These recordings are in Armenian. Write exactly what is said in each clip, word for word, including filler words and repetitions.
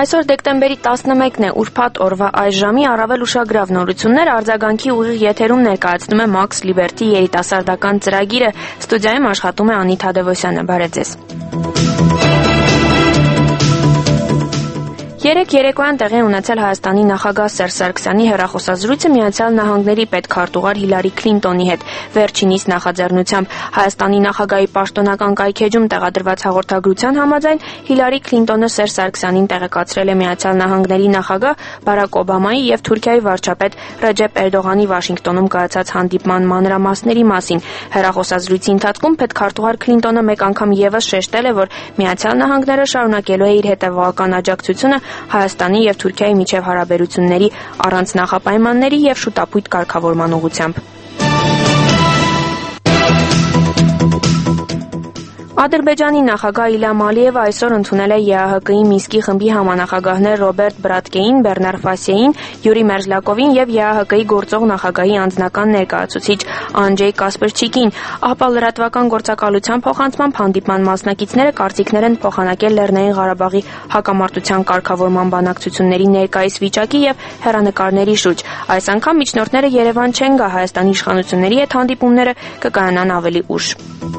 Այսօր դեկտեմբերի տասնմեկն է, ուրբաթ օրվա այս ժամի առավել ուշագրավ նորություններ արձագանքի ուղիղ եթերում ներկայացնում է Max Liberty երիտասարդական ծրագիրը։ Ստուդիայում աշխատում է Անիտ Հադևոսյանը։ Բարև ձեզ։ Երեկ երեկոյան տեղի ունեցել Հայաստանի նախագահ Սերժ Սարգսյանի հեռախոսազրույցը Միացյալ Նահանգների պետքարտուղար Հիլարի Քլինտոնի հետ։ Վերջինիս նախաձեռնությամբ Հայաստանի նախագահի պաշտոնական կայքէջում տեղադրված հաղորդագրության համաձայն Հիլարի Քլինտոնը Սերժ Սարգսյանին տեղեկացրել է Միացյալ Նահանգների նախագահ Բարաք Օբամայի և Թուրքիայի վարչապետ Ռեջեփ Էրդողանի Վաշինգտոնում կայացած հանդիպման մանրամասների մասին։ Հեռախոսազրույցի ընթացքում պետքարտուղար Քլինտոնը մեկ անգամ ևս շեշտել է, որ Միացյալ Նահանգները շարունակելու է իր հետևողական աջակցությունը Հայաստանի և Թուրքիայի միջև հարաբերությունների առանց նախապայմանների և շուտապույտ կարգավորման ուղղությամբ։ Ադրբեջանի նախագահ Իլհամ Ալիևը այսօր ընդունել է ԵԱՀԿ-ի Մինսկի խմբի համանախագահներ Ռոբերտ Բրատկեին, Բերնար Ֆասիեին, Յուրի Մերզլակովին և ԵԱՀԿ-ի գործող նախագահի անձնական ներկայացուցիչ Անջեյ Կասպրչիկին։ Ահապա լրատվական գործակալության փոխանցմամբ հանդիպման մասնակիցները կարծիքներ են փոխանակել Լեռնային Ղարաբաղի հակամարտության կարգավորման բանակցությունների ներկայիս վիճակի և հեռանկարների շուրջ։ Այս անգամ միջնորդները Երևան չեն գա, Հայաստանի իշխանությունների հետ հանդիպումները կկայանան ավելի ուշ։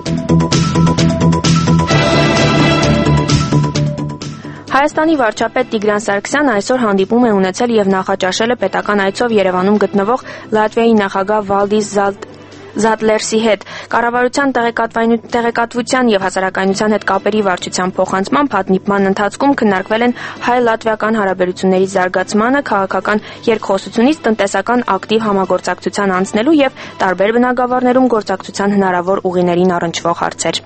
Հայաստանի վարչապետ Տիգրան Սարգսյանը այսօր հանդիպում է ունեցել և նախաճաշել է պետական այցով Երևանում գտնվող Լատվիայի նախագահ Վալդիս Զատլերսի հետ։ Կառավարության տեղեկատվության և հասարակայնության հետ կապերի վարչության փոխանցմամբ հանդիպման ընթացքում քննարկվել են հայ-լատվիական հարաբերությունների զարգացմանը, քաղաքական երկխոսությունից տնտեսական ակտիվ համագործակցության անցնելու և տարբեր բնագավառներում գործակցության հնարավոր ուղիներին առնչվող հարցեր։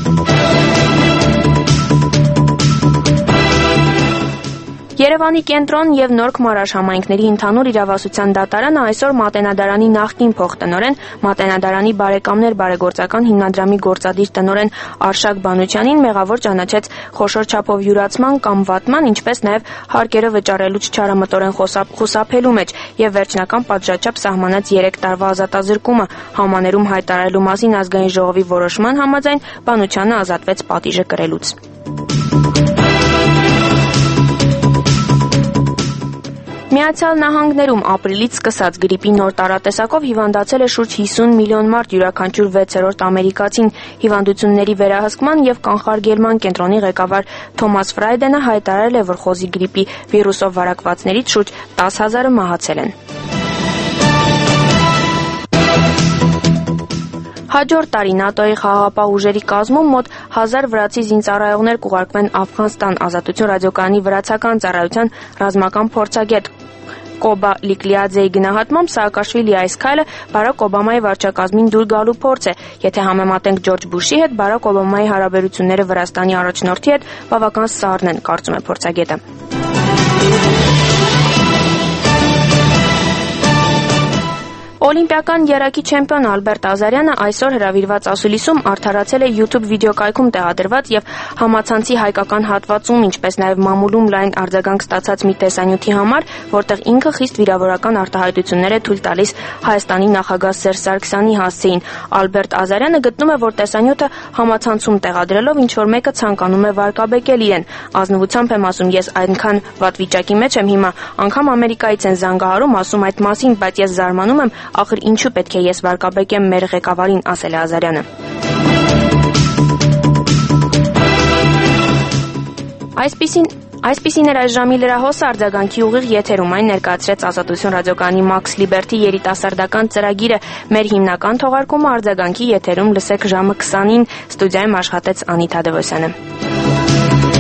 Երևանի կենտրոն և Նորք Մարաշ համայնքների ընդհանուր իրավասության դատարանը այսօր Մատենադարանի նախկին փոխտնօրեն, Մատենադարանի բարեկամներ բարեգործական հիմնադրամի գործադիր տնօրեն Արշակ Բանուչյանին մեղավոր ճանաչեց խոշոր չափով յուրացման կամ վատման, ինչպես նաև հարկերը վճարելուց չարամտորեն խուսափելու մեջ և վերջնական պատժաչափ սահմանած երեք տարվա ազատազրկումը։ Համաներում հայտարարելու մասին ազգային ժողովի որոշման համաձայն Բանուչյանը ազատվեց պատիժը կրելուց։ Միացյալ Նահանգներում ապրիլից սկսած գրիպի նոր տարատեսակով հիվանդացել է շուրջ հիսուն միլիոն մարդ, յուրաքանչյուր վեցերորդ ամերիկացին։ Հիվանդությունների վերահսկման և կանխարգելման կենտրոնի ղեկավար Թոմաս Ֆրայդենը հայտարարել է, որ խոզի գրիպի վիրուսով վարակվածներից շուրջ տասը հազարը մահացել են։ Հաջորդ տարի ՆԱՏՕ-ի խաղաղապահ ուժերի կազմում մոտ հազար վրացի զինծառայողներ կուղարկվեն Աֆղանստան։ Ազատություն ռադիոկայանի վրացական ծառայության ռազմական փորձագետ Կոբա Լիկլիաձեի գնահատմամբ Սաակաշվիլիի այս քայլը Բարաք Օբամայի վարչակազմին դուր գալու փորձ է։ Եթե համեմատենք Ջորջ Բուշի հետ, Բարաք Օբամայի հարաբերությունները Վրաստանի առաջնորդի հետ բավական սառն են, կարծում է փորձագետը։ Օլիմպիական եռակի չեմպիոն Ալբերտ Ազարյանը այսօր հրավիրված ասուլիսում արդարացել է YouTube վիդեոկայքում տեղադրված և համացանցի հայկական հատվածում, ինչպես նաև մամուլում լայն արձագանք ստացած մի տեսանյութի համար, որտեղ ինքը խիստ վիրավորական արտահայտություններ է թույլ տալիս Հայաստանի նախագահ Սերժ Սարգսյանի հասցեին։ Ալբերտ Ազարյանը գտնում է, որ տեսանյութը համացանցում տեղադրելով ինչ-որ մեկը ցանկանում է վարկաբեկել իրեն։ Ազնվությամբ եմ ասում, ես այնքան վատ վիճակի մեջ եմ հիմա, անգամ Ամերիկայից են զանգահարում, ասում այդ մասին, բայց ես զարմանում եմ, ախր ինչու պետք է ես վարկաբեկեմ մեր ղեկավարին, ասել է Ազարյանը։ Այսպիսին Այսպիսին էր այս ժամի լրահոսը, արձագանքի ուղիղ եթերում այն ներկայացրեց Ազատություն ռադիոկայանի Max Liberty երիտասարդական ծրագիրը։ Մեր հիմնական թողարկումը արձագանքի եթերում լսեք ժամը քսանին։ Ստուդիայում աշխատեց Անիտ Հադևոսյանը։